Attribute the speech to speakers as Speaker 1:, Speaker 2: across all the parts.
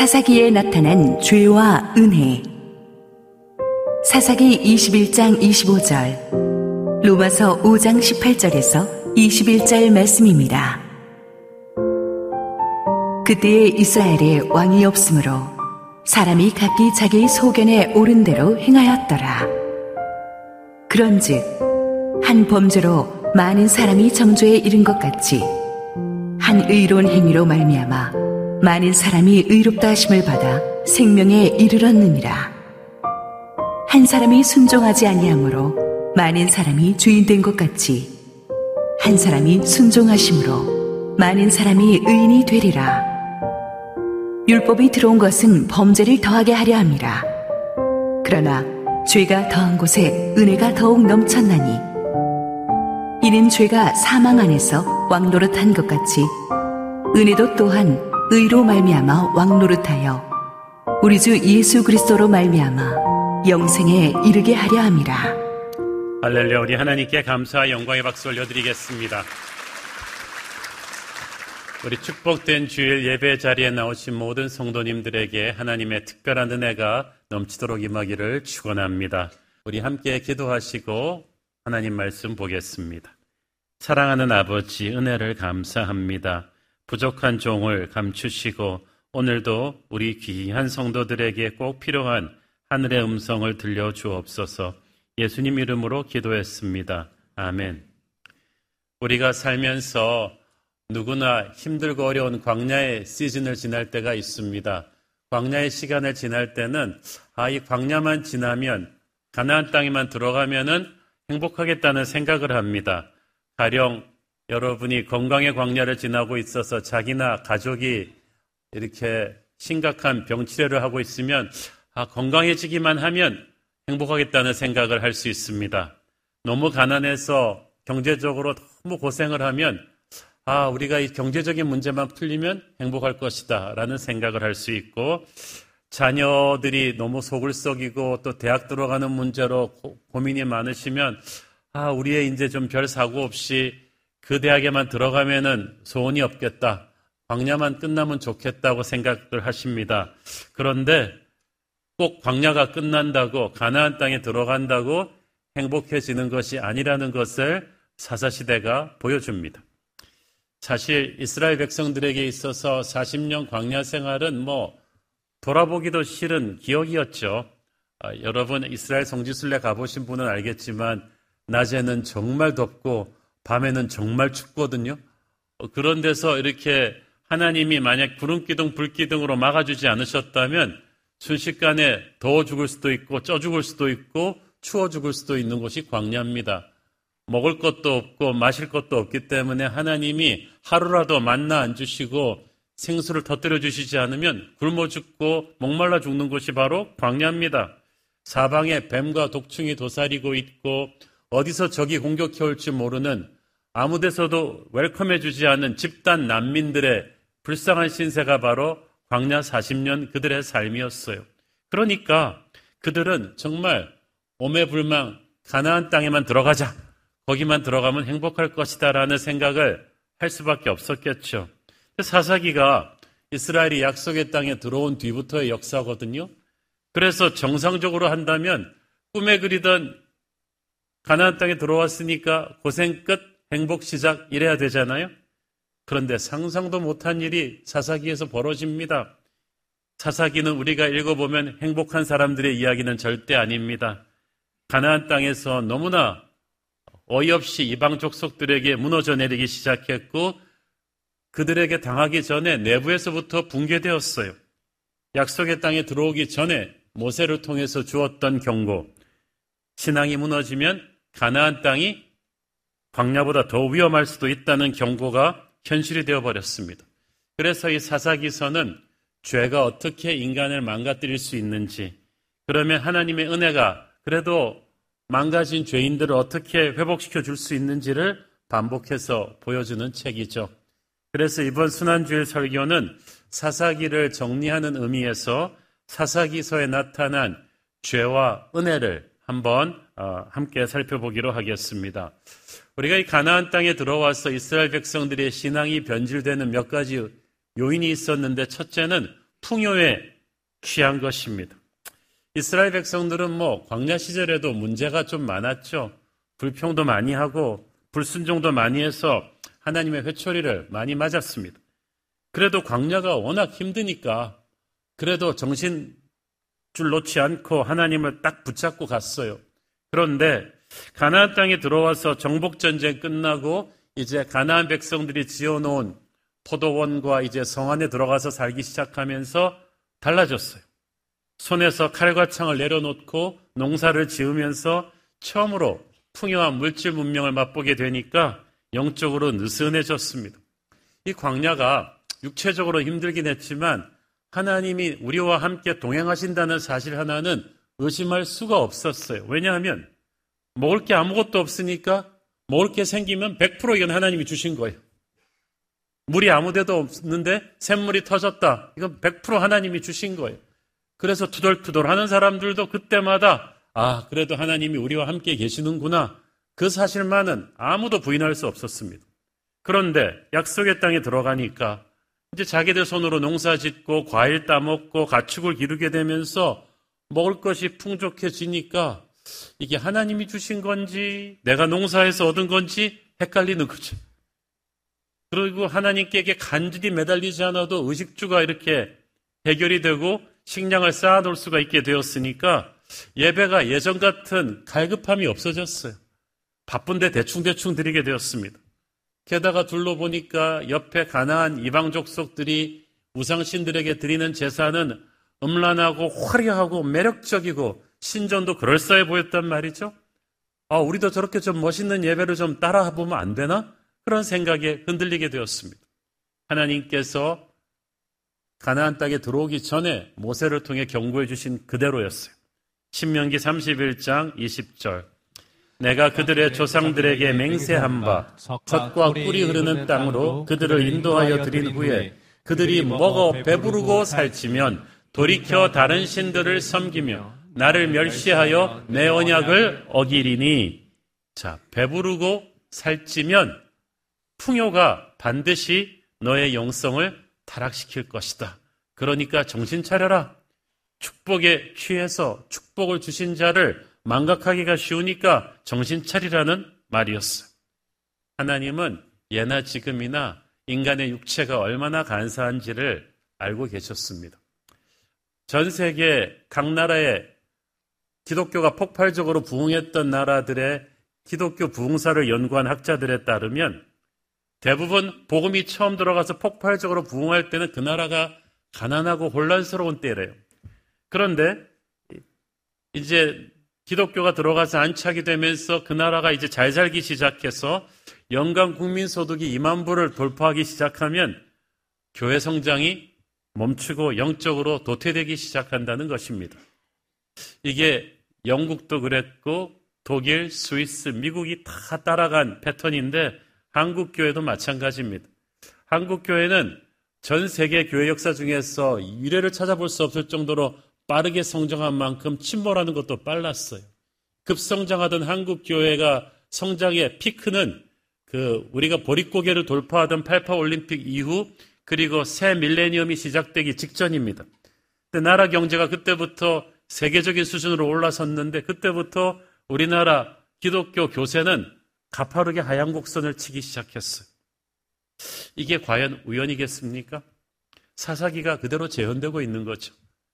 Speaker 1: 사사기에 나타난 죄와 은혜. 사사기 21장 25절, 로마서 5장 18절에서 21절 말씀입니다. 그때에 이스라엘에 왕이 없으므로 사람이 각기 자기 소견에 옳은 대로 행하였더라. 그런즉 한 범죄로 많은 사람이 정죄에 이른 것 같이 한 의로운 행위로 말미암아 많은 사람이 의롭다 하심을 받아 생명에 이르렀느니라. 한 사람이 순종하지 아니함으로 많은 사람이 주인 된 것 같이 한 사람이 순종하심으로 많은 사람이 의인이 되리라. 율법이 들어온 것은 범죄를 더하게 하려 함이라. 그러나 죄가 더한 곳에 은혜가 더욱 넘쳤나니 이는 죄가 사망 안에서 왕노릇한 것 같이 은혜도 또한 의로 말미암아 왕노릇하여 우리 주 예수 그리스도로 말미암아 영생에 이르게 하려 함이라.
Speaker 2: 할렐루야. 우리 하나님께 감사와 영광의 박수 올려드리겠습니다. 우리 축복된 주일 예배 자리에 나오신 모든 성도님들에게 하나님의 특별한 은혜가 넘치도록 임하기를 축원합니다. 우리 함께 기도하시고 하나님 말씀 보겠습니다. 사랑하는 아버지, 은혜를 감사합니다. 부족한 종을 감추시고 오늘도 우리 귀한 성도들에게 꼭 필요한 하늘의 음성을 들려주옵소서. 예수님 이름으로 기도했습니다. 아멘. 우리가 살면서 누구나 힘들고 어려운 광야의 시즌을 지날 때가 있습니다. 광야의 시간을 지날 때는 이 광야만 지나면, 가나안 땅에만 들어가면은 행복하겠다는 생각을 합니다. 가령 여러분이 건강의 광야를 지나고 있어서 자기나 가족이 이렇게 심각한 병치레를 하고 있으면 건강해지기만 하면 행복하겠다는 생각을 할 수 있습니다. 너무 가난해서 경제적으로 너무 고생을 하면 우리가 이 경제적인 문제만 풀리면 행복할 것이다 라는 생각을 할 수 있고, 자녀들이 너무 속을 썩이고 또 대학 들어가는 문제로 고민이 많으시면 우리의 이제 좀 별 사고 없이 그 대학에만 들어가면은 소원이 없겠다, 광야만 끝나면 좋겠다고 생각을 하십니다. 그런데 꼭 광야가 끝난다고, 가나안 땅에 들어간다고 행복해지는 것이 아니라는 것을 사사시대가 보여줍니다. 사실 이스라엘 백성들에게 있어서 40년 광야 생활은 돌아보기도 싫은 기억이었죠. 여러분 이스라엘 성지순례 가보신 분은 알겠지만 낮에는 정말 덥고 밤에는 정말 춥거든요. 그런 데서 이렇게 하나님이 만약 구름기둥 불기둥으로 막아주지 않으셨다면 순식간에 더워 죽을 수도 있고 쪄 죽을 수도 있고 추워 죽을 수도 있는 곳이 광야입니다. 먹을 것도 없고 마실 것도 없기 때문에 하나님이 하루라도 만나 안 주시고 생수를 터뜨려 주시지 않으면 굶어 죽고 목말라 죽는 곳이 바로 광야입니다. 사방에 뱀과 독충이 도사리고 있고 어디서 적이 공격해 올지 모르는, 아무 데서도 웰컴해 주지 않은 집단 난민들의 불쌍한 신세가 바로 광야 40년 그들의 삶이었어요. 그러니까 그들은 정말 오매불망 가나안 땅에만 들어가자, 거기만 들어가면 행복할 것이다 라는 생각을 할 수밖에 없었겠죠. 사사기가 이스라엘이 약속의 땅에 들어온 뒤부터의 역사거든요. 그래서 정상적으로 한다면 꿈에 그리던 가나안 땅에 들어왔으니까 고생 끝, 행복 시작 이래야 되잖아요. 그런데 상상도 못한 일이 사사기에서 벌어집니다. 사사기는 우리가 읽어보면 행복한 사람들의 이야기는 절대 아닙니다. 가나안 땅에서 너무나 어이없이 이방 족속들에게 무너져 내리기 시작했고 그들에게 당하기 전에 내부에서부터 붕괴되었어요. 약속의 땅에 들어오기 전에 모세를 통해서 주었던 경고, 신앙이 무너지면 가나안 땅이 광야보다 더 위험할 수도 있다는 경고가 현실이 되어버렸습니다. 그래서 이 사사기서는 죄가 어떻게 인간을 망가뜨릴 수 있는지, 그러면 하나님의 은혜가 그래도 망가진 죄인들을 어떻게 회복시켜 줄 수 있는지를 반복해서 보여주는 책이죠. 그래서 이번 순환주일 설교는 사사기를 정리하는 의미에서 사사기서에 나타난 죄와 은혜를 한번 함께 살펴보기로 하겠습니다. 우리가 이 가나안 땅에 들어와서 이스라엘 백성들의 신앙이 변질되는 몇 가지 요인이 있었는데, 첫째는 풍요에 취한 것입니다. 이스라엘 백성들은 광야 시절에도 문제가 좀 많았죠. 불평도 많이 하고 불순종도 많이 해서 하나님의 회초리를 많이 맞았습니다. 그래도 광야가 워낙 힘드니까 그래도 정신줄 놓지 않고 하나님을 딱 붙잡고 갔어요. 그런데 가나안 땅에 들어와서 정복전쟁 끝나고 이제 가나안 백성들이 지어놓은 포도원과 이제 성 안에 들어가서 살기 시작하면서 달라졌어요. 손에서 칼과 창을 내려놓고 농사를 지으면서 처음으로 풍요한 물질 문명을 맛보게 되니까 영적으로 느슨해졌습니다. 이 광야가 육체적으로 힘들긴 했지만 하나님이 우리와 함께 동행하신다는 사실 하나는 의심할 수가 없었어요. 왜냐하면 먹을 게 아무것도 없으니까 먹을 게 생기면 100% 이건 하나님이 주신 거예요. 물이 아무 데도 없는데 샘물이 터졌다. 이건 100% 하나님이 주신 거예요. 그래서 투덜투덜 하는 사람들도 그때마다 그래도 하나님이 우리와 함께 계시는구나. 그 사실만은 아무도 부인할 수 없었습니다. 그런데 약속의 땅에 들어가니까 이제 자기들 손으로 농사 짓고 과일 따먹고 가축을 기르게 되면서 먹을 것이 풍족해지니까 이게 하나님이 주신 건지 내가 농사해서 얻은 건지 헷갈리는 거죠. 그리고 하나님께 간절히 매달리지 않아도 의식주가 이렇게 해결이 되고 식량을 쌓아놓을 수가 있게 되었으니까 예배가 예전 같은 갈급함이 없어졌어요. 바쁜데 대충대충 드리게 되었습니다. 게다가 둘러보니까 옆에 가나안 이방 족속들이 우상신들에게 드리는 제사는 음란하고 화려하고 매력적이고 신전도 그럴싸해 보였단 말이죠. 우리도 저렇게 좀 멋있는 예배를 좀 따라해보면 안 되나? 그런 생각에 흔들리게 되었습니다. 하나님께서 가나안 땅에 들어오기 전에 모세를 통해 경고해 주신 그대로였어요. 신명기 31장 20절 내가 그들의 조상들에게 맹세한 바 젖과 꿀이 흐르는 땅으로 그들을 인도하여 드린 후에 그들이 먹어 배부르고 살찌면 돌이켜 다른 신들을 섬기며 나를 멸시하여 내 언약을 어기리니. 자, 배부르고 살찌면 풍요가 반드시 너의 영성을 타락시킬 것이다. 그러니까 정신 차려라. 축복에 취해서 축복을 주신 자를 망각하기가 쉬우니까 정신 차리라는 말이었어요. 하나님은 예나 지금이나 인간의 육체가 얼마나 간사한지를 알고 계셨습니다. 전 세계 각 나라에 기독교가 폭발적으로 부흥했던 나라들의 기독교 부흥사를 연구한 학자들에 따르면 대부분 복음이 처음 들어가서 폭발적으로 부흥할 때는 그 나라가 가난하고 혼란스러운 때래요. 그런데 이제 기독교가 들어가서 안착이 되면서 그 나라가 이제 잘 살기 시작해서 연간 국민소득이 2만 불을 돌파하기 시작하면 교회 성장이 멈추고 영적으로 도태되기 시작한다는 것입니다. 이게 영국도 그랬고 독일, 스위스, 미국이 다 따라간 패턴인데 한국 교회도 마찬가지입니다. 한국 교회는 전 세계 교회 역사 중에서 유례를 찾아볼 수 없을 정도로 빠르게 성장한 만큼 침몰하는 것도 빨랐어요. 급성장하던 한국 교회가 성장의 피크는 우리가 보릿고개를 돌파하던 88 올림픽 이후 그리고 새 밀레니엄이 시작되기 직전입니다. 근데 나라 경제가 그때부터 세계적인 수준으로 올라섰는데 그때부터 우리나라 기독교 교세는 가파르게 하향 곡선을 치기 시작했어요. 이게 과연 우연이겠습니까? 사사기가 그대로 재현되고 있는 거죠.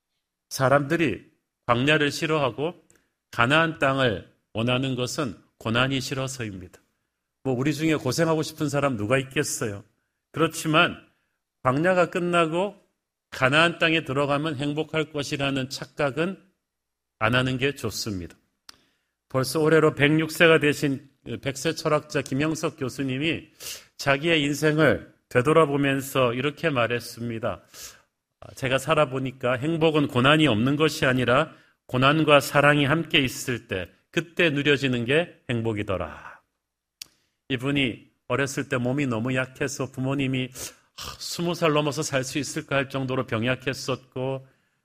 Speaker 2: 사람들이 광야를 싫어하고 가나안 땅을 원하는 것은 고난이 싫어서입니다. 우리 중에 고생하고 싶은 사람 누가 있겠어요? 그렇지만 광야가 끝나고 가나안 땅에 들어가면 행복할 것이라는 착각은 안 하는 게 좋습니다. 벌써 올해로 106세가 되신 백세 철학자 김영석 교수님이 자기의 인생을 되돌아보면서 이렇게 말했습니다. 제가 살아보니까 행복은 고난이 없는 것이 아니라 고난과 사랑이 함께 있을 때 그때 누려지는 게 행복이더라. 이분이 어렸을 때 몸이 너무 약해서 부모님이 20살 넘어서 살 수 있을까 할 정도로 병약했었고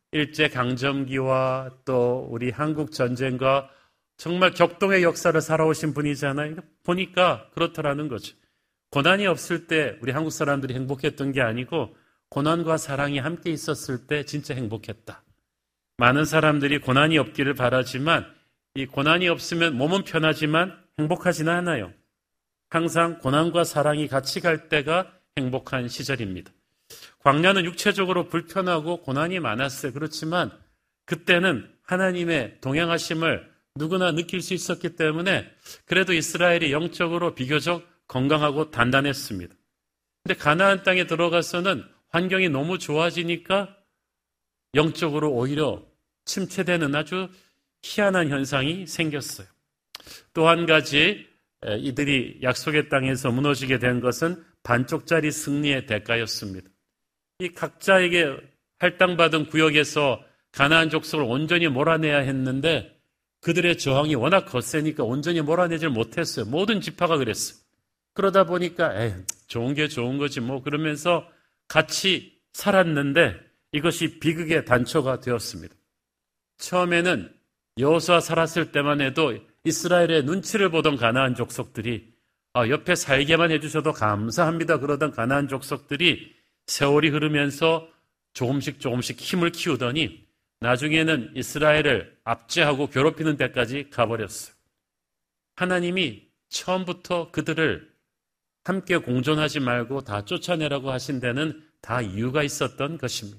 Speaker 2: 일제강점기와 또 우리 한국 전쟁과 정말 격동의 역사를 살아오신 분이잖아요. 보니까 그렇더라는 거죠. 고난이 없을 때 우리 한국 사람들이 행복했던 게 아니고 고난과 사랑이 함께 있었을 때 진짜 행복했다. 많은 사람들이 고난이 없기를 바라지만 이 고난이 없으면 몸은 편하지만 행복하지는 않아요. 항상 고난과 사랑이 같이 갈 때가 행복한 시절입니다. 광야는 육체적으로 불편하고 고난이 많았어요. 그렇지만 그때는 하나님의 동행하심을 누구나 느낄 수 있었기 때문에 그래도 이스라엘이 영적으로 비교적 건강하고 단단했습니다. 근데 가나안 땅에 들어가서는 환경이 너무 좋아지니까 영적으로 오히려 침체되는 아주 희한한 현상이 생겼어요. 또 한 가지 이들이 약속의 땅에서 무너지게 된 것은 반쪽짜리 승리의 대가였습니다. 이 각자에게 할당받은 구역에서 가나안 족속을 온전히 몰아내야 했는데 그들의 저항이 워낙 거세니까 온전히 몰아내질 못했어요. 모든 지파가 그랬어요. 그러다 보니까 좋은 게 좋은 거지 뭐 그러면서 같이 살았는데 이것이 비극의 단초가 되었습니다. 처음에는 여호수아 살았을 때만 해도 이스라엘의 눈치를 보던 가나안 족속들이 옆에 살게만 해주셔도 감사합니다 그러던 가나안 족속들이 세월이 흐르면서 조금씩 힘을 키우더니 나중에는 이스라엘을 압제하고 괴롭히는 데까지 가버렸어요. 하나님이 처음부터 그들을 함께 공존하지 말고 다 쫓아내라고 하신 데는 다 이유가 있었던 것입니다.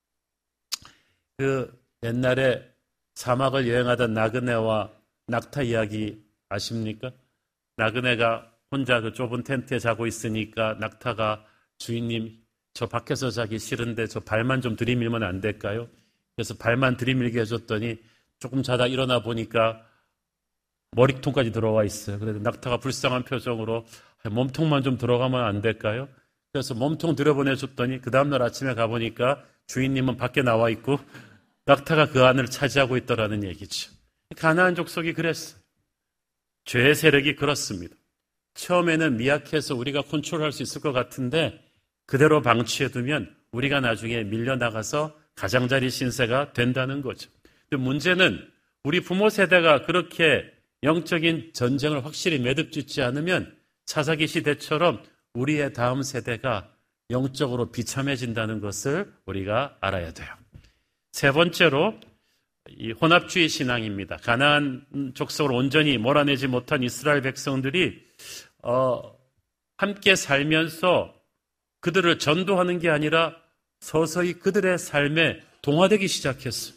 Speaker 2: 그 옛날에 사막을 여행하던 나그네와 낙타 이야기 아십니까? 나그네가 혼자 그 좁은 텐트에 자고 있으니까 낙타가 주인님 저 밖에서 자기 싫은데 저 발만 좀 들이밀면 안 될까요? 그래서 발만 들이밀게 해줬더니 조금 자다 일어나 보니까 머리통까지 들어와 있어요. 그래서 낙타가 불쌍한 표정으로 몸통만 좀 들어가면 안 될까요? 그래서 몸통 들여보내줬더니 그 다음날 아침에 가보니까 주인님은 밖에 나와 있고 낙타가 그 안을 차지하고 있더라는 얘기죠. 가나안 족속이 그랬어요. 죄의 세력이 그렇습니다. 처음에는 미약해서 우리가 컨트롤할 수 있을 것 같은데 그대로 방치해두면 우리가 나중에 밀려나가서 가장자리 신세가 된다는 거죠. 근데 문제는 우리 부모 세대가 그렇게 영적인 전쟁을 확실히 매듭짓지 않으면 차사기 시대처럼 우리의 다음 세대가 영적으로 비참해진다는 것을 우리가 알아야 돼요. 세 번째로 이 혼합주의 신앙입니다. 가나안 족속을 온전히 몰아내지 못한 이스라엘 백성들이 함께 살면서 그들을 전도하는 게 아니라 서서히 그들의 삶에 동화되기 시작했어요.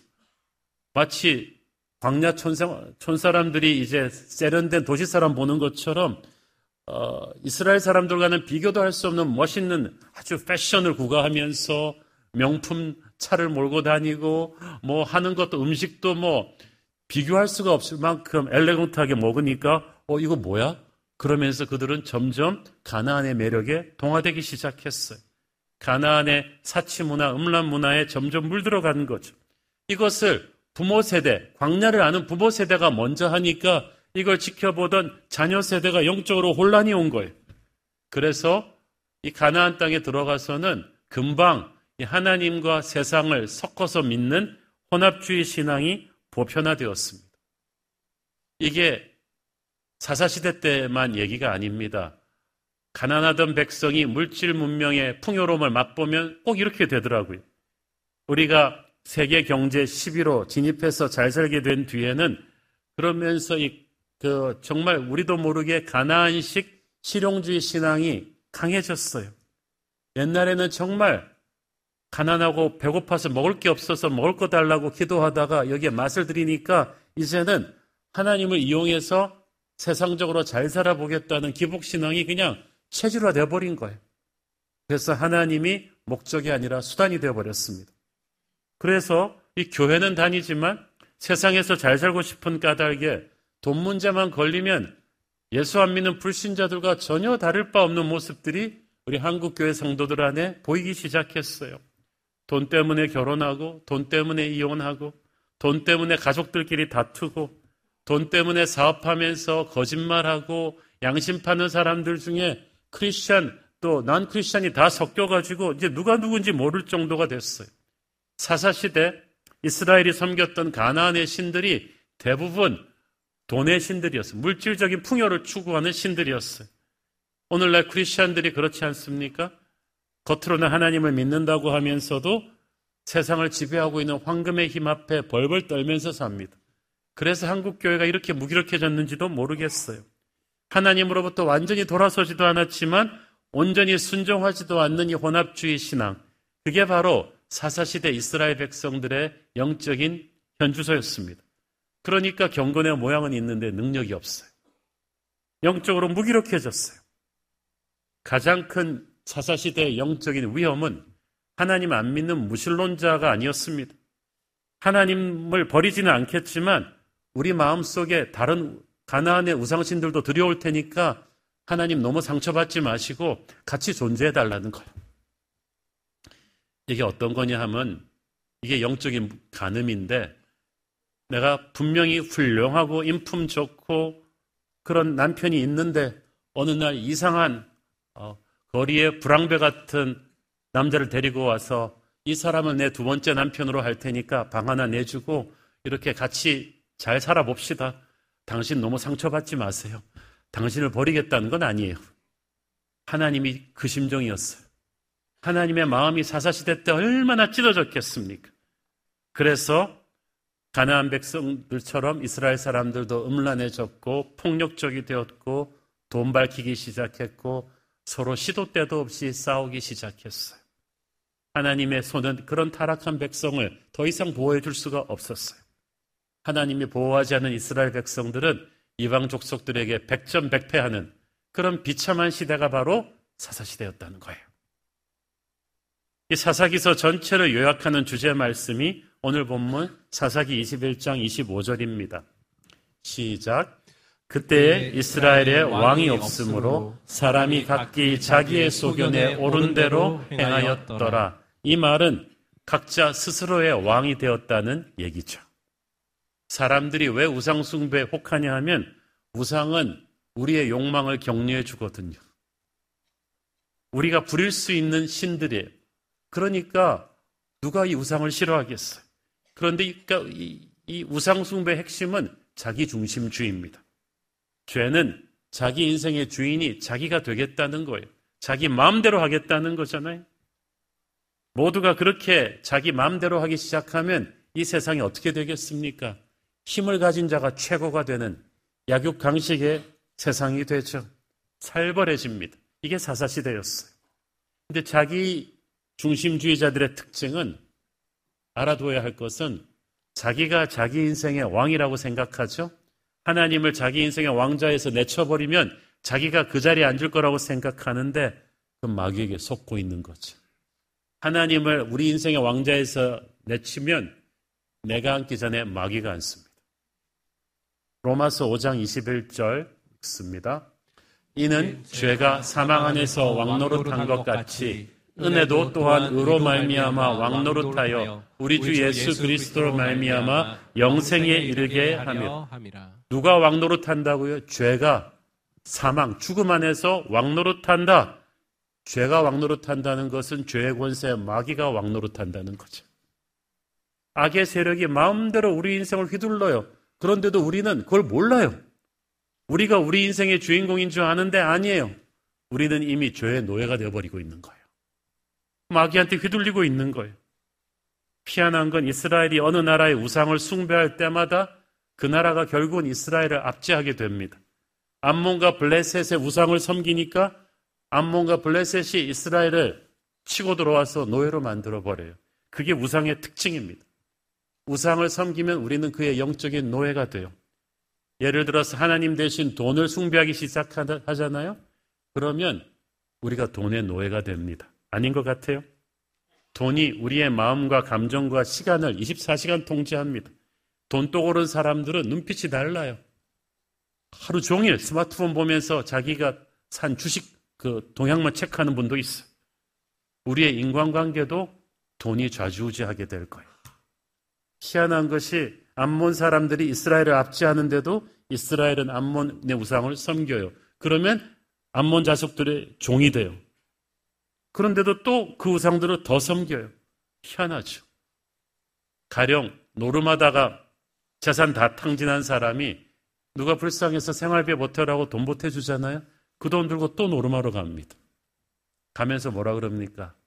Speaker 2: 마치 광야 촌사람들이 이제 세련된 도시사람 보는 것처럼 이스라엘 사람들과는 비교도 할 수 없는 멋있는 아주 패션을 구가하면서 명품 차를 몰고 다니고 뭐 하는 것도 음식도 뭐 비교할 수가 없을 만큼 엘레강트하게 먹으니까 이거 뭐야? 그러면서 그들은 점점 가나안의 매력에 동화되기 시작했어요. 가나안의 사치 문화, 음란 문화에 점점 물들어가는 거죠. 이것을 부모 세대, 광야를 아는 부모 세대가 먼저 하니까 이걸 지켜보던 자녀 세대가 영적으로 혼란이 온 거예요. 그래서 이 가나안 땅에 들어가서는 금방 이 하나님과 세상을 섞어서 믿는 혼합주의 신앙이 보편화되었습니다. 이게 사사시대 때만 얘기가 아닙니다. 가난하던 백성이 물질 문명의 풍요로움을 맛보면 꼭 이렇게 되더라고요. 우리가 세계 경제 11호 진입해서 잘 살게 된 뒤에는 그러면서 정말 우리도 모르게 가나안식 실용주의 신앙이 강해졌어요. 옛날에는 정말 가난하고 배고파서 먹을 게 없어서 먹을 거 달라고 기도하다가 여기에 맛을 들이니까 이제는 하나님을 이용해서 세상적으로 잘 살아보겠다는 기복신앙이 그냥 체질화되어 버린 거예요. 그래서 하나님이 목적이 아니라 수단이 되어버렸습니다. 그래서 이 교회는 다니지만 세상에서 잘 살고 싶은 까닭에 돈 문제만 걸리면 예수 안 믿는 불신자들과 전혀 다를 바 없는 모습들이 우리 한국교회 성도들 안에 보이기 시작했어요. 돈 때문에 결혼하고, 돈 때문에 이혼하고, 돈 때문에 가족들끼리 다투고, 돈 때문에 사업하면서 거짓말하고 양심 파는 사람들 중에 크리스찬 또 난 크리스찬이 다 섞여가지고 이제 누가 누군지 모를 정도가 됐어요. 사사시대 이스라엘이 섬겼던 가나안의 신들이 대부분 돈의 신들이었어요. 물질적인 풍요를 추구하는 신들이었어요. 오늘날 크리스찬들이 그렇지 않습니까? 겉으로는 하나님을 믿는다고 하면서도 세상을 지배하고 있는 황금의 힘 앞에 벌벌 떨면서 삽니다. 그래서 한국교회가 이렇게 무기력해졌는지도 모르겠어요. 하나님으로부터 완전히 돌아서지도 않았지만 온전히 순종하지도 않는 이 혼합주의 신앙, 그게 바로 사사시대 이스라엘 백성들의 영적인 현주소였습니다. 그러니까 경건의 모양은 있는데 능력이 없어요. 영적으로 무기력해졌어요. 가장 큰 사사시대의 영적인 위험은 하나님 안 믿는 무신론자가 아니었습니다. 하나님을 버리지는 않겠지만 우리 마음속에 다른 가나안의 우상신들도 들여올 테니까 하나님 너무 상처받지 마시고 같이 존재해달라는 거예요. 이게 어떤 거냐 하면 이게 영적인 간음인데, 내가 분명히 훌륭하고 인품 좋고 그런 남편이 있는데 어느 날 이상한 거리에 불황배 같은 남자를 데리고 와서 이 사람은 내 두 번째 남편으로 할 테니까 방 하나 내주고 이렇게 같이 잘 살아봅시다. 당신 너무 상처받지 마세요. 당신을 버리겠다는 건 아니에요. 하나님이 그 심정이었어요. 하나님의 마음이 사사시대 때 얼마나 찢어졌겠습니까? 그래서 가나안 백성들처럼 이스라엘 사람들도 음란해졌고 폭력적이 되었고 돈 밝히기 시작했고 서로 시도 때도 없이 싸우기 시작했어요. 하나님의 손은 그런 타락한 백성을 더 이상 보호해 줄 수가 없었어요. 하나님이 보호하지 않은 이스라엘 백성들은 이방 족속들에게 백전백패하는 그런 비참한 시대가 바로 사사시대였다는 거예요. 이 사사기서 전체를 요약하는 주제 말씀이 오늘 본문 사사기 21장 25절입니다. 시작. 그때에 이스라엘에 왕이 없으므로 사람이 각기 자기의 소견에 옳은 대로 행하였더라. 이 말은 각자 스스로의 왕이 되었다는 얘기죠. 사람들이 왜 우상 숭배에 혹하냐 하면 우상은 우리의 욕망을 격려해 주거든요. 우리가 부릴 수 있는 신들이에요. 그러니까 누가 이 우상을 싫어하겠어요. 그런데 이 우상 숭배의 핵심은 자기 중심주의입니다. 죄는 자기 인생의 주인이 자기가 되겠다는 거예요. 자기 마음대로 하겠다는 거잖아요. 모두가 그렇게 자기 마음대로 하기 시작하면 이 세상이 어떻게 되겠습니까? 힘을 가진 자가 최고가 되는 약육강식의 세상이 되죠. 살벌해집니다. 이게 사사시대였어요. 근데 자기 중심주의자들의 특징은, 알아둬야 할 것은 자기가 자기 인생의 왕이라고 생각하죠. 하나님을 자기 인생의 왕자에서 내쳐버리면 자기가 그 자리에 앉을 거라고 생각하는데 그 마귀에게 속고 있는 거죠. 하나님을 우리 인생의 왕자에서 내치면 내가 앉기 전에 마귀가 앉습니다. 로마서 5장 21절 읽습니다. 이는 죄가 사망 안에서 왕노릇한 것 같이 은혜도 또한 의로 말미암아 왕노릇하여 우리 주 예수 그리스도로 말미암아 영생에 이르게 하며. 누가 왕노릇한다고요? 죄가 사망, 죽음 안에서 왕노릇한다. 죄가 왕노릇한다는 것은 죄의 권세, 마귀가 왕노릇한다는 거죠. 악의 세력이 마음대로 우리 인생을 휘둘러요. 그런데도 우리는 그걸 몰라요. 우리가 우리 인생의 주인공인 줄 아는데 아니에요. 우리는 이미 죄의 노예가 되어버리고 있는 거예요. 마귀한테 휘둘리고 있는 거예요. 희한한 건 이스라엘이 어느 나라의 우상을 숭배할 때마다 그 나라가 결국은 이스라엘을 압제하게 됩니다. 암몬과 블레셋의 우상을 섬기니까 암몬과 블레셋이 이스라엘을 치고 들어와서 노예로 만들어버려요. 그게 우상의 특징입니다. 우상을 섬기면 우리는 그의 영적인 노예가 돼요. 예를 들어서 하나님 대신 돈을 숭배하기 시작하잖아요. 그러면 우리가 돈의 노예가 됩니다. 아닌 것 같아요? 돈이 우리의 마음과 감정과 시간을 24시간 통제합니다. 돈 또 오른 사람들은 눈빛이 달라요. 하루 종일 스마트폰 보면서 자기가 산 주식 그 동향만 체크하는 분도 있어요. 우리의 인간관계도 돈이 좌지우지하게 될 거예요. 희한한 것이 암몬 사람들이 이스라엘을 압제하는데도 이스라엘은 암몬의 우상을 섬겨요. 그러면 암몬 자손들의 종이 돼요. 그런데도 또 그 우상들을 더 섬겨요. 희한하죠. 가령 노름하다가 재산 다 탕진한 사람이 누가 불쌍해서 생활비 보태라고 돈 보태주잖아요. 그 돈 들고 또 노름하러 갑니다. 가면서 뭐라 그럽니까?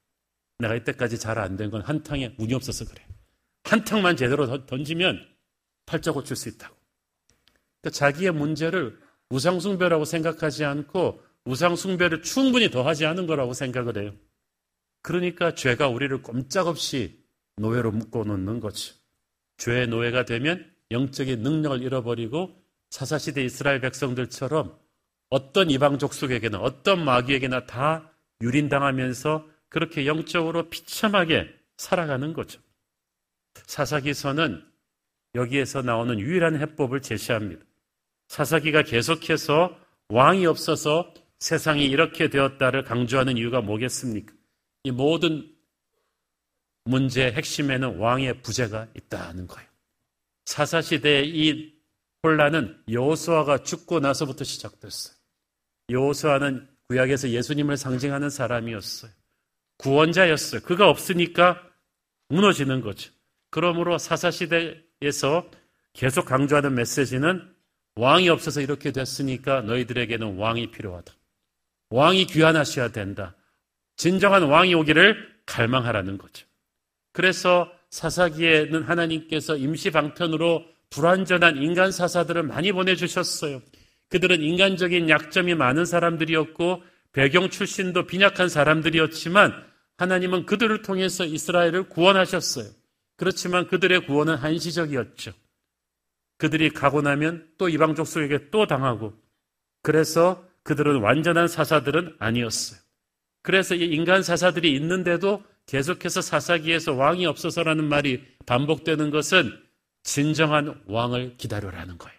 Speaker 2: 내가 이때까지 잘 안 된 건 한탕에 운이 없어서 그래. 한탕만 제대로 던지면 팔자 고칠 수 있다고. 그러니까 자기의 문제를 우상숭배라고 생각하지 않고 우상숭배를 충분히 더하지 않은 거라고 생각을 해요. 그러니까 죄가 우리를 꼼짝없이 노예로 묶어놓는 거죠. 죄의 노예가 되면 영적인 능력을 잃어버리고 사사시대 이스라엘 백성들처럼 어떤 이방 족속에게나 어떤 마귀에게나 다 유린당하면서 그렇게 영적으로 비참하게 살아가는 거죠. 사사기서는 여기에서 나오는 유일한 해법을 제시합니다. 사사기가 계속해서 왕이 없어서 세상이 이렇게 되었다를 강조하는 이유가 뭐겠습니까? 이 모든 문제의 핵심에는 왕의 부재가 있다는 거예요. 사사시대의 이 혼란은 여호수아가 죽고 나서부터 시작됐어요. 여호수아는 구약에서 예수님을 상징하는 사람이었어요. 구원자였어요. 그가 없으니까 무너지는 거죠. 그러므로 사사시대에서 계속 강조하는 메시지는 왕이 없어서 이렇게 됐으니까 너희들에게는 왕이 필요하다. 왕이 귀환하셔야 된다. 진정한 왕이 오기를 갈망하라는 거죠. 그래서 사사기에는 하나님께서 임시방편으로 불완전한 인간 사사들을 많이 보내주셨어요. 그들은 인간적인 약점이 많은 사람들이었고 배경 출신도 빈약한 사람들이었지만 하나님은 그들을 통해서 이스라엘을 구원하셨어요. 그렇지만 그들의 구원은 한시적이었죠. 그들이 가고 나면 또 이방 족속에게 또 당하고, 그래서 그들은 완전한 사사들은 아니었어요. 그래서 이 인간 사사들이 있는데도 계속해서 사사기에서 왕이 없어서라는 말이 반복되는 것은 진정한 왕을 기다려라는 거예요.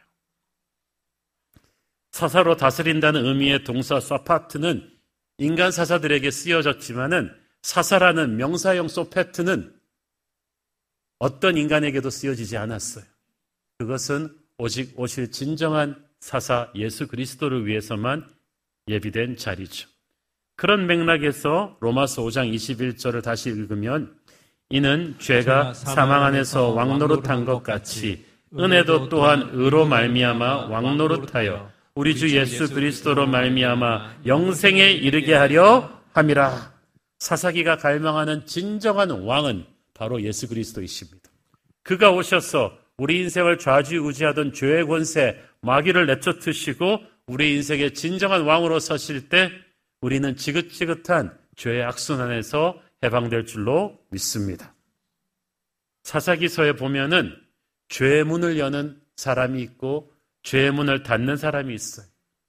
Speaker 2: 사사로 다스린다는 의미의 동사 사파트는 인간 사사들에게 쓰여졌지만은 사사라는 명사형 소페트는 어떤 인간에게도 쓰여지지 않았어요. 그것은 오직 오실 진정한 사사 예수 그리스도를 위해서만 예비된 자리죠. 그런 맥락에서 로마서 5장 21절을 다시 읽으면 이는 죄가 사망 안에서 왕노릇한 것 같이 은혜도 또한 의로 말미암아 왕노릇하여 우리 주 예수 그리스도로 말미암아 영생에 이르게 하려 함이라. 사사기가 갈망하는 진정한 왕은 바로 예수 그리스도이십니다. 그가 오셔서 우리 인생을 좌지우지하던 죄의 권세, 마귀를 내쫓으시고 우리 인생의 진정한 왕으로 서실 때 우리는 지긋지긋한 죄의 악순환에서 해방될 줄로 믿습니다. 사사기서에 보면은 죄의 문을 여는 사람이 있고 죄의 문을 닫는 사람이 있어요.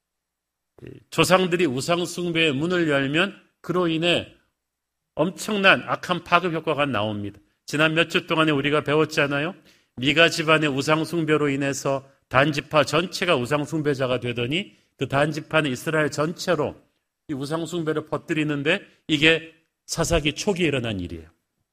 Speaker 2: 조상들이 우상숭배의 문을 열면 그로 인해 엄청난 악한 파급 효과가 나옵니다. 지난 몇 주 동안에 우리가 배웠잖아요. 미가 집안의 우상숭배로 인해서 단지파 전체가 우상숭배자가 되더니 그 단지파는 이스라엘 전체로 이 우상숭배를 퍼뜨리는데 이게 사사기 초기에 일어난 일이에요.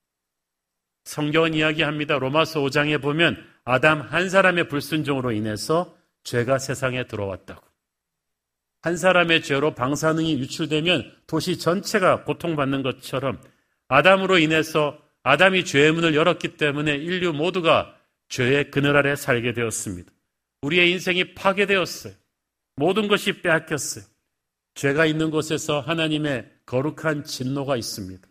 Speaker 2: 성경은 이야기합니다. 로마서 5장에 보면 아담 한 사람의 불순종으로 인해서 죄가 세상에 들어왔다고. 한 사람의 죄로 방사능이 유출되면 도시 전체가 고통받는 것처럼 아담으로 인해서 아담이 죄의 문을 열었기 때문에 인류 모두가 죄의 그늘 아래 살게 되었습니다. 우리의 인생이 파괴되었어요. 모든 것이 빼앗겼어요. 죄가 있는 곳에서 하나님의 거룩한 진노가 있습니다.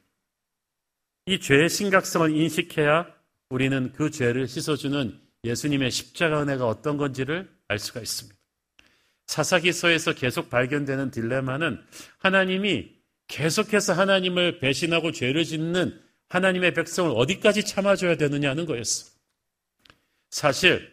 Speaker 2: 이 죄의 심각성을 인식해야 우리는 그 죄를 씻어주는 예수님의 십자가 은혜가 어떤 건지를 알 수가 있습니다. 사사기서에서 계속 발견되는 딜레마는 하나님이 계속해서 하나님을 배신하고 죄를 짓는 하나님의 백성을 어디까지 참아줘야 되느냐는 거였어요. 사실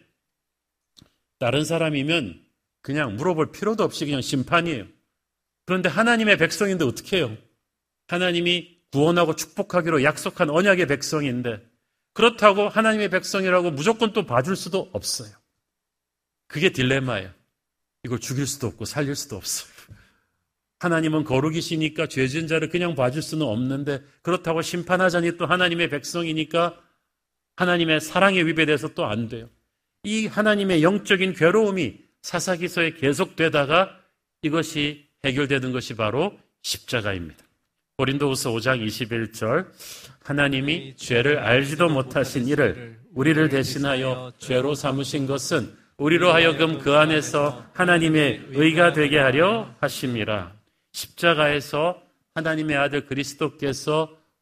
Speaker 2: 다른 사람이면 그냥 물어볼 필요도 없이 그냥 심판이에요. 그런데 하나님의 백성인데 어떻게 해요? 하나님이 구원하고 축복하기로 약속한 언약의 백성인데 그렇다고 하나님의 백성이라고 무조건 또 봐줄 수도 없어요. 그게 딜레마예요. 이걸 죽일 수도 없고 살릴 수도 없어요. 하나님은 거룩이시니까 죄 지은 자를 그냥 봐줄 수는 없는데 그렇다고 심판하자니 또 하나님의 백성이니까 하나님의 사랑에 위배돼서 또 안 돼요. 이 하나님의 영적인 괴로움이 사사기서에 계속되다가 이것이 해결되는 것이 바로 십자가입니다. 고린도후서 5장 21절 하나님이 죄를 알지도 못하신 이를 우리를 대신하여 죄로 삼으신 것은 우리로 하여금 그 안에서 하나님의 의가 되게 하려 하심이라. 십자가에서 하나님의 아들 그리스도께서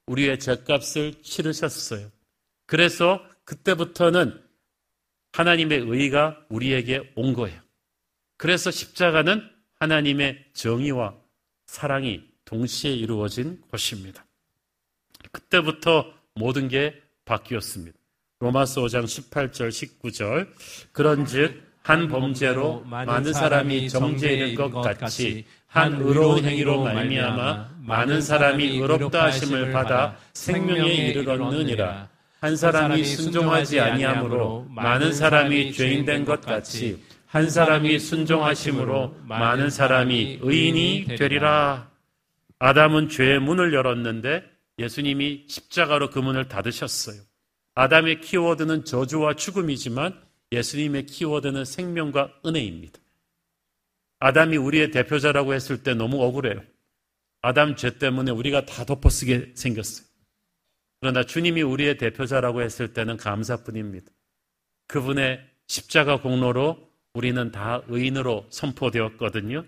Speaker 2: 우리의 죄값을 치르셨어요. 그래서 그때부터는 하나님의 의가 우리에게 온 거예요. 그래서 십자가는 하나님의 정의와 사랑이 동시에 이루어진 것입니다. 그때부터 모든 게 바뀌었습니다. 로마서 5장 18절 19절 그런즉 한 범죄로 많은 사람이 정죄에 이를 것 같이 한 의로운 행위로 말미암아 많은 사람이 의롭다 하심을 받아 생명에 이르렀느니라. 한 사람이 순종하지 아니함으로 많은 사람이 죄인 된 것 같이 한 사람이 순종하심으로 많은 사람이 의인이 되리라. 아담은 죄의 문을 열었는데 예수님이 십자가로 그 문을 닫으셨어요. 아담의 키워드는 저주와 죽음이지만 예수님의 키워드는 생명과 은혜입니다. 아담이 우리의 대표자라고 했을 때 너무 억울해요. 아담 죄 때문에 우리가 다 덮어쓰게 생겼어요. 그러나 주님이 우리의 대표자라고 했을 때는 감사뿐입니다. 그분의 십자가 공로로 우리는 다 의인으로 선포되었거든요.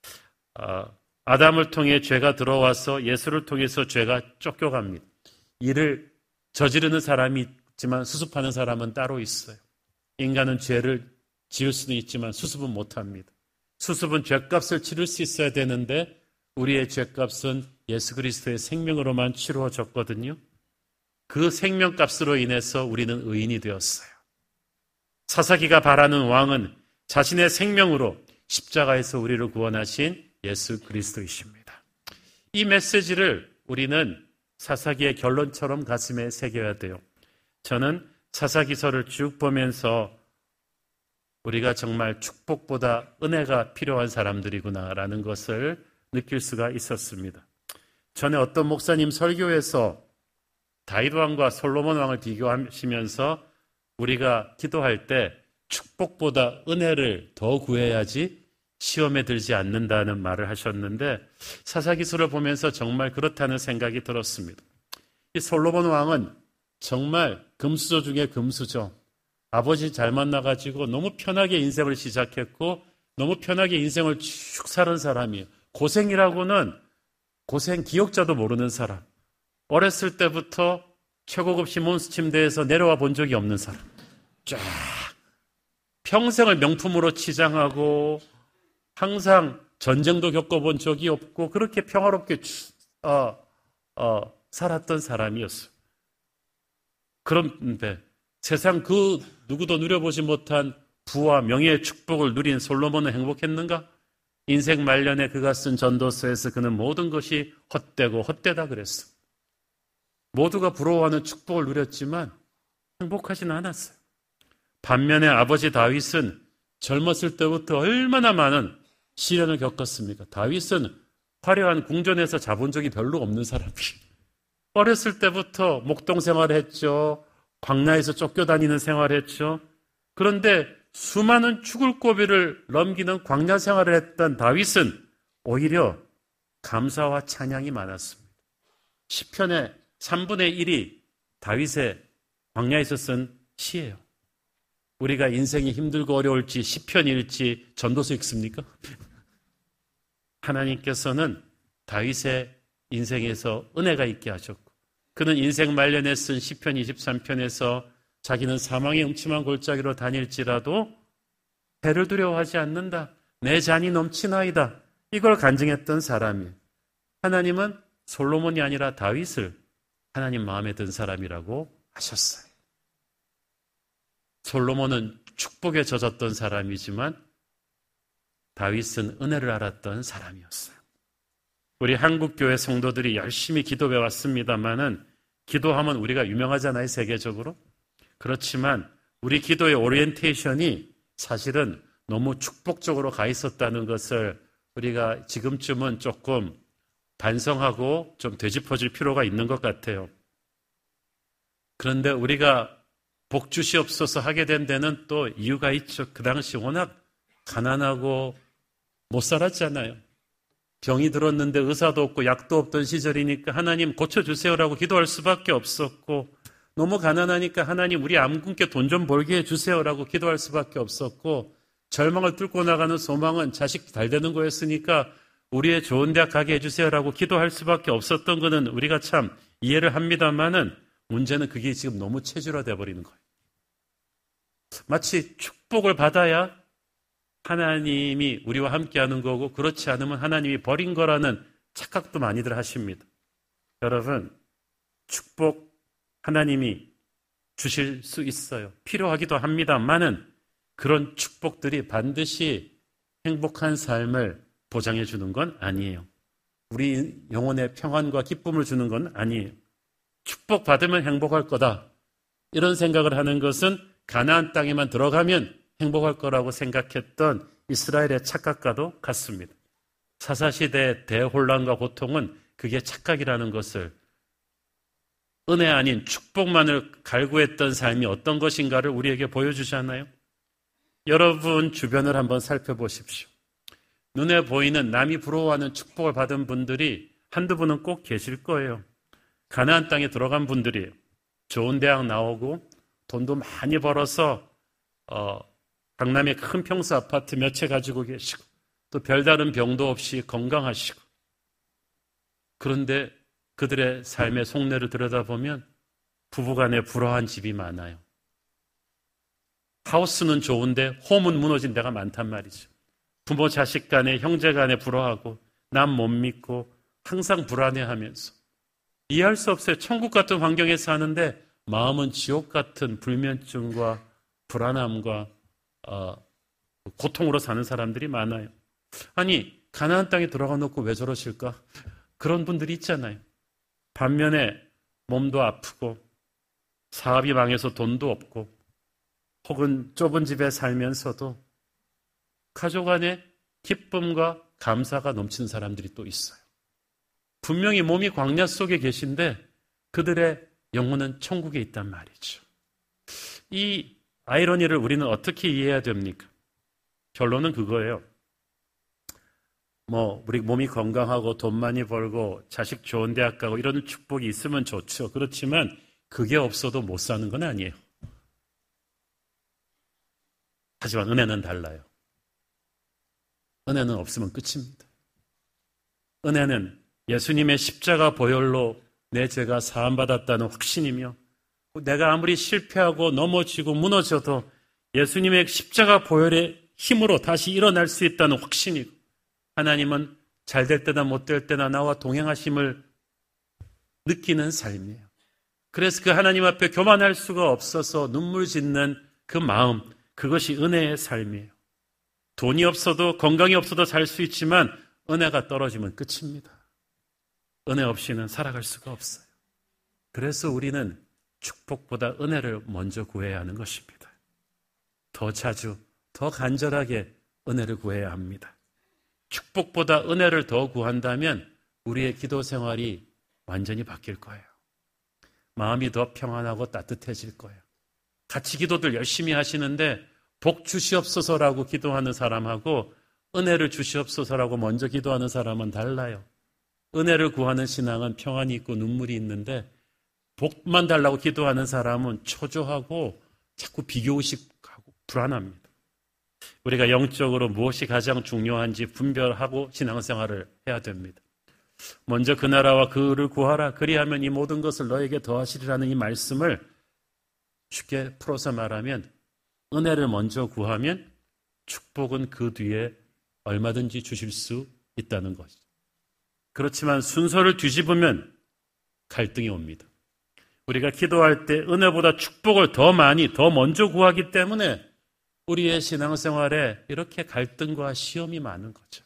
Speaker 2: 아담을 통해 죄가 들어와서 예수를 통해서 죄가 쫓겨갑니다. 이를 저지르는 사람이 있지만 수습하는 사람은 따로 있어요. 인간은 죄를 지을 수는 있지만 수습은 못합니다. 수습은 죄값을 치를 수 있어야 되는데 우리의 죄값은 예수 그리스도의 생명으로만 치루어졌거든요. 그 생명값으로 인해서 우리는 의인이 되었어요. 사사기가 바라는 왕은 자신의 생명으로 십자가에서 우리를 구원하신 예수 그리스도이십니다. 이 메시지를 우리는 사사기의 결론처럼 가슴에 새겨야 돼요. 저는 사사기서를 쭉 보면서 우리가 정말 축복보다 은혜가 필요한 사람들이구나라는 것을 느낄 수가 있었습니다. 전에 어떤 목사님 설교에서 다윗 왕과 솔로몬 왕을 비교하시면서 우리가 기도할 때 축복보다 은혜를 더 구해야지 시험에 들지 않는다는 말을 하셨는데 사사기서를 보면서 정말 그렇다는 생각이 들었습니다. 이 솔로몬 왕은 정말 금수저 중에 금수저. 아버지 잘 만나가지고 너무 편하게 인생을 시작했고 너무 편하게 인생을 쭉 사는 사람이에요. 고생이라고는 고생 기억자도 모르는 사람. 어렸을 때부터 최고급 시몬스 침대에서 내려와 본 적이 없는 사람. 쫙 평생을 명품으로 치장하고 항상 전쟁도 겪어본 적이 없고 그렇게 평화롭게 살았던 사람이었어요. 그런데 세상 그 누구도 누려보지 못한 부와 명예의 축복을 누린 솔로몬은 행복했는가? 인생 말년에 그가 쓴 전도서에서 그는 모든 것이 헛되고 헛되다 그랬어. 모두가 부러워하는 축복을 누렸지만 행복하지는 않았어요. 반면에 아버지 다윗은 젊었을 때부터 얼마나 많은 시련을 겪었습니까? 다윗은 화려한 궁전에서 자본 적이 별로 없는 사람이에요. 어렸을 때부터 목동 생활을 했죠. 광야에서 쫓겨다니는 생활을 했죠. 그런데 수많은 죽을 고비를 넘기는 광야 생활을 했던 다윗은 오히려 감사와 찬양이 많았습니다. 시편의 3분의 1이 다윗의 광야에서 쓴 시예요. 우리가 인생이 힘들고 어려울지 시편 읽지 전도서 읽습니까? 하나님께서는 다윗의 인생에서 은혜가 있게 하셨고 그는 인생 말년에 쓴 시편 23편에서 자기는 사망의 음침한 골짜기로 다닐지라도 해를 두려워하지 않는다. 내 잔이 넘치나이다. 이걸 간증했던 사람이에요. 하나님은 솔로몬이 아니라 다윗을 하나님 마음에 든 사람이라고 하셨어요. 솔로몬은 축복에 젖었던 사람이지만 다윗은 은혜를 알았던 사람이었어요. 우리 한국교회 성도들이 열심히 기도해 왔습니다만은 기도하면 우리가 유명하잖아요, 세계적으로. 그렇지만 우리 기도의 오리엔테이션이 사실은 너무 축복적으로 가 있었다는 것을 우리가 지금쯤은 조금 반성하고 좀 되짚어줄 필요가 있는 것 같아요. 그런데 우리가 복 주시옵소서 하게 된 데는 또 이유가 있죠. 그 당시 워낙 가난하고 못 살았잖아요. 병이 들었는데 의사도 없고 약도 없던 시절이니까 하나님 고쳐주세요라고 기도할 수밖에 없었고 너무 가난하니까 하나님 우리 암군께 돈 좀 벌게 해주세요라고 기도할 수밖에 없었고 절망을 뚫고 나가는 소망은 자식 잘 되는 거였으니까 우리의 좋은 대학 가게 해주세요라고 기도할 수밖에 없었던 것은 우리가 참 이해를 합니다만은 문제는 그게 지금 너무 체질화되어 버리는 거예요. 마치 축복을 받아야 하나님이 우리와 함께하는 거고 그렇지 않으면 하나님이 버린 거라는 착각도 많이들 하십니다. 여러분, 축복 하나님이 주실 수 있어요. 필요하기도 합니다만은 그런 축복들이 반드시 행복한 삶을 보장해 주는 건 아니에요. 우리 영혼의 평안과 기쁨을 주는 건 아니에요. 축복받으면 행복할 거다. 이런 생각을 하는 것은 가나안 땅에만 들어가면 행복할 거라고 생각했던 이스라엘의 착각과도 같습니다. 사사시대의 대혼란과 고통은 그게 착각이라는 것을, 은혜 아닌 축복만을 갈구했던 삶이 어떤 것인가를 우리에게 보여주잖아요. 여러분 주변을 한번 살펴보십시오. 눈에 보이는 남이 부러워하는 축복을 받은 분들이 한두 분은 꼭 계실 거예요. 가나안 땅에 들어간 분들이에요. 좋은 대학 나오고 돈도 많이 벌어서 강남의 큰 평수 아파트 몇 채 가지고 계시고 또 별다른 병도 없이 건강하시고, 그런데 그들의 삶의 속내를 들여다보면 부부간에 불화한 집이 많아요. 하우스는 좋은데 홈은 무너진 데가 많단 말이죠. 부모 자식 간에 형제 간에 불화하고 남 못 믿고 항상 불안해하면서 이해할 수 없어요. 천국 같은 환경에 사는데 마음은 지옥 같은 불면증과 불안함과 고통으로 사는 사람들이 많아요. 아니, 가나안 땅에 들어가 놓고 왜 저러실까? 그런 분들이 있잖아요. 반면에 몸도 아프고 사업이 망해서 돈도 없고 혹은 좁은 집에 살면서도 가족 안에 기쁨과 감사가 넘치는 사람들이 또 있어요. 분명히 몸이 광야 속에 계신데 그들의 영혼은 천국에 있단 말이죠. 이 아이러니를 우리는 어떻게 이해해야 됩니까? 결론은 그거예요. 우리 몸이 건강하고 돈 많이 벌고 자식 좋은 대학 가고 이런 축복이 있으면 좋죠. 그렇지만 그게 없어도 못 사는 건 아니에요. 하지만 은혜는 달라요. 은혜는 없으면 끝입니다. 은혜는 예수님의 십자가 보혈로 내 죄가 사함받았다는 확신이며, 내가 아무리 실패하고 넘어지고 무너져도 예수님의 십자가 보혈의 힘으로 다시 일어날 수 있다는 확신이고, 하나님은 잘 될 때나 못 될 때나 나와 동행하심을 느끼는 삶이에요. 그래서 그 하나님 앞에 교만할 수가 없어서 눈물 짓는 그 마음, 그것이 은혜의 삶이에요. 돈이 없어도 건강이 없어도 살 수 있지만 은혜가 떨어지면 끝입니다. 은혜 없이는 살아갈 수가 없어요. 그래서 우리는 축복보다 은혜를 먼저 구해야 하는 것입니다. 더 자주, 더 간절하게 은혜를 구해야 합니다. 축복보다 은혜를 더 구한다면 우리의 기도 생활이 완전히 바뀔 거예요. 마음이 더 평안하고 따뜻해질 거예요. 같이 기도들 열심히 하시는데 복 주시옵소서라고 기도하는 사람하고 은혜를 주시옵소서라고 먼저 기도하는 사람은 달라요. 은혜를 구하는 신앙은 평안이 있고 눈물이 있는데 복만 달라고 기도하는 사람은 초조하고 자꾸 비교의식하고 불안합니다. 우리가 영적으로 무엇이 가장 중요한지 분별하고 신앙생활을 해야 됩니다. 먼저 그 나라와 그를 구하라. 그리하면 이 모든 것을 너에게 더하시리라는 이 말씀을 쉽게 풀어서 말하면, 은혜를 먼저 구하면 축복은 그 뒤에 얼마든지 주실 수 있다는 것이죠. 그렇지만 순서를 뒤집으면 갈등이 옵니다. 우리가 기도할 때 은혜보다 축복을 더 많이, 더 먼저 구하기 때문에 우리의 신앙생활에 이렇게 갈등과 시험이 많은 거죠.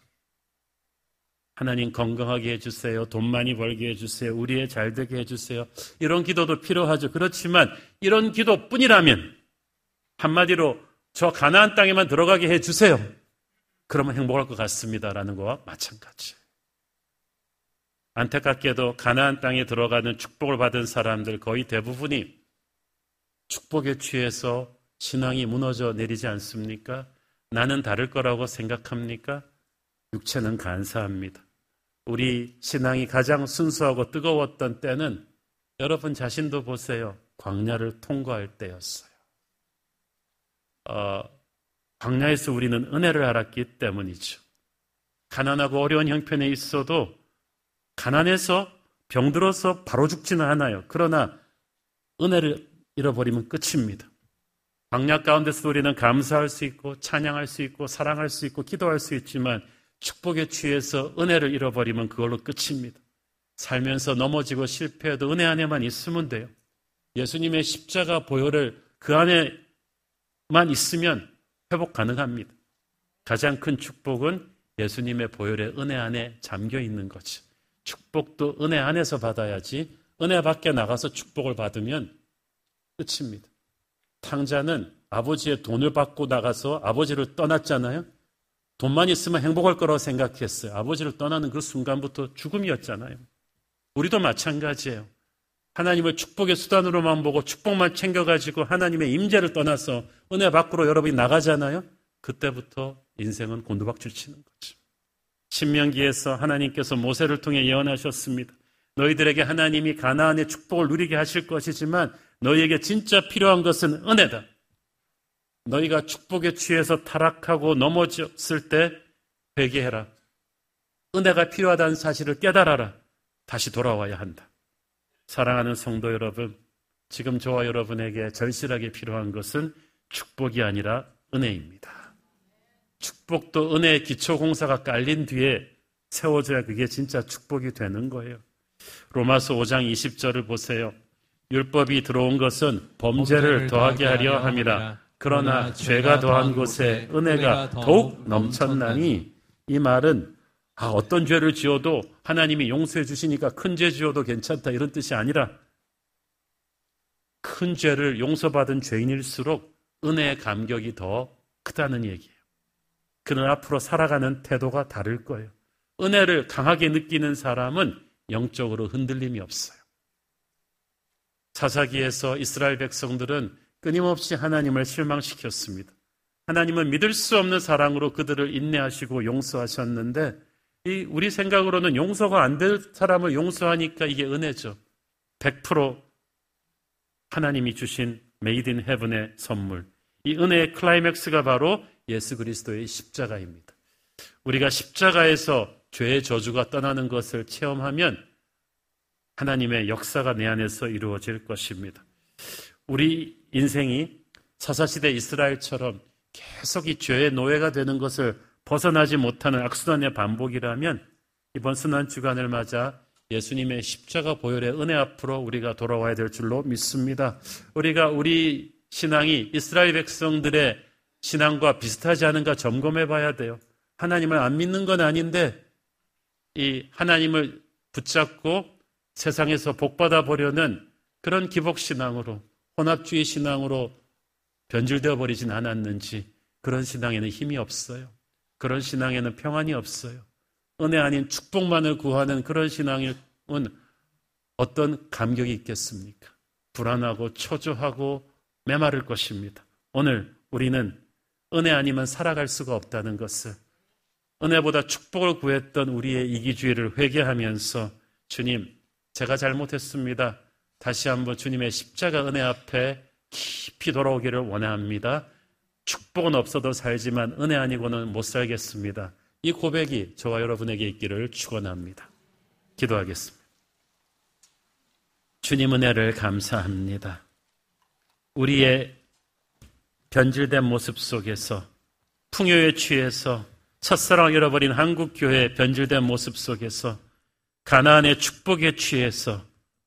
Speaker 2: 하나님 건강하게 해주세요. 돈 많이 벌게 해주세요. 우리 애 잘 되게 해주세요. 이런 기도도 필요하죠. 그렇지만 이런 기도뿐이라면, 한마디로 저 가나안 땅에만 들어가게 해주세요. 그러면 행복할 것 같습니다라는 거와 마찬가지예요. 안타깝게도 가나안 땅에 들어가는 축복을 받은 사람들 거의 대부분이 축복에 취해서 신앙이 무너져 내리지 않습니까? 나는 다를 거라고 생각합니까? 육체는 간사합니다. 우리 신앙이 가장 순수하고 뜨거웠던 때는 여러분 자신도 보세요. 광야를 통과할 때였어요. 광야에서 우리는 은혜를 알았기 때문이죠. 가난하고 어려운 형편에 있어도 가난해서 병들어서 바로 죽지는 않아요. 그러나 은혜를 잃어버리면 끝입니다. 광야 가운데서 우리는 감사할 수 있고 찬양할 수 있고 사랑할 수 있고 기도할 수 있지만 축복에 취해서 은혜를 잃어버리면 그걸로 끝입니다. 살면서 넘어지고 실패해도 은혜 안에만 있으면 돼요. 예수님의 십자가 보혈을 그 안에만 있으면 회복 가능합니다. 가장 큰 축복은 예수님의 보혈의 은혜 안에 잠겨 있는 거죠. 축복도 은혜 안에서 받아야지 은혜 밖에 나가서 축복을 받으면 끝입니다. 탕자는 아버지의 돈을 받고 나가서 아버지를 떠났잖아요. 돈만 있으면 행복할 거라고 생각했어요. 아버지를 떠나는 그 순간부터 죽음이었잖아요. 우리도 마찬가지예요. 하나님을 축복의 수단으로만 보고 축복만 챙겨가지고 하나님의 임재를 떠나서 은혜 밖으로 여러분이 나가잖아요. 그때부터 인생은 곤두박질 치는 거죠. 신명기에서 하나님께서 모세를 통해 예언하셨습니다. 너희들에게 하나님이 가나안의 축복을 누리게 하실 것이지만 너희에게 진짜 필요한 것은 은혜다. 너희가 축복에 취해서 타락하고 넘어졌을 때 회개해라. 은혜가 필요하다는 사실을 깨달아라. 다시 돌아와야 한다. 사랑하는 성도 여러분, 지금 저와 여러분에게 절실하게 필요한 것은 축복이 아니라 은혜입니다. 축복도 은혜의 기초공사가 깔린 뒤에 세워져야 그게 진짜 축복이 되는 거예요. 로마서 5장 20절을 보세요. 율법이 들어온 것은 범죄를 더하게 하려 함이라. 그러나 죄가 더한 곳에 은혜가 더욱 넘쳤나니, 이 말은 어떤 죄를 지어도 하나님이 용서해 주시니까 큰 죄 지어도 괜찮다 이런 뜻이 아니라 큰 죄를 용서받은 죄인일수록 은혜의 감격이 더 크다는 얘기예요. 그는 앞으로 살아가는 태도가 다를 거예요. 은혜를 강하게 느끼는 사람은 영적으로 흔들림이 없어요. 사사기에서 이스라엘 백성들은 끊임없이 하나님을 실망시켰습니다. 하나님은 믿을 수 없는 사랑으로 그들을 인내하시고 용서하셨는데 우리 생각으로는 용서가 안 될 사람을 용서하니까 이게 은혜죠. 100% 하나님이 주신 메이드 인 헤븐의 선물. 이 은혜의 클라이맥스가 바로 예수 그리스도의 십자가입니다. 우리가 십자가에서 죄의 저주가 떠나는 것을 체험하면 하나님의 역사가 내 안에서 이루어질 것입니다. 우리 인생이 사사시대 이스라엘처럼 계속 이 죄의 노예가 되는 것을 벗어나지 못하는 악순환의 반복이라면 이번 순환주간을 맞아 예수님의 십자가 보혈의 은혜 앞으로 우리가 돌아와야 될 줄로 믿습니다. 우리 신앙이 이스라엘 백성들의 신앙과 비슷하지 않은가 점검해 봐야 돼요. 하나님을 안 믿는 건 아닌데 이 하나님을 붙잡고 세상에서 복받아 보려는 그런 기복신앙으로 혼합주의 신앙으로 변질되어 버리진 않았는지 그런 신앙에는 힘이 없어요. 그런 신앙에는 평안이 없어요. 은혜 아닌 축복만을 구하는 그런 신앙은 어떤 감격이 있겠습니까? 불안하고 초조하고 메마를 것입니다. 오늘 우리는 은혜 아니면 살아갈 수가 없다는 것을, 은혜보다 축복을 구했던 우리의 이기주의를 회개하면서 주님, 제가 잘못했습니다. 다시 한번 주님의 십자가 은혜 앞에 깊이 돌아오기를 원합니다. 축복은 없어도 살지만 은혜 아니고는 못 살겠습니다. 이 고백이 저와 여러분에게 있기를 축원합니다. 기도하겠습니다. 주님 은혜를 감사합니다. 우리의 변질된 모습 속에서 풍요에 취해서 첫사랑을 잃어버린 한국교회의 변질된 모습 속에서 가나안의 축복에 취해서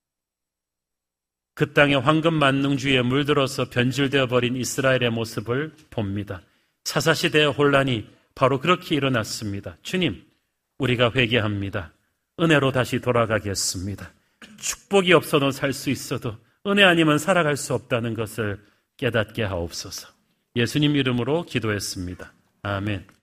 Speaker 2: 그 땅의 황금 만능주의에 물들어서 변질되어 버린 이스라엘의 모습을 봅니다. 사사시대의 혼란이 바로 그렇게 일어났습니다. 주님, 우리가 회개합니다. 은혜로 다시 돌아가겠습니다. 축복이 없어도 살 수 있어도 은혜 아니면 살아갈 수 없다는 것을 깨닫게 하옵소서. 예수님 이름으로 기도했습니다. 아멘.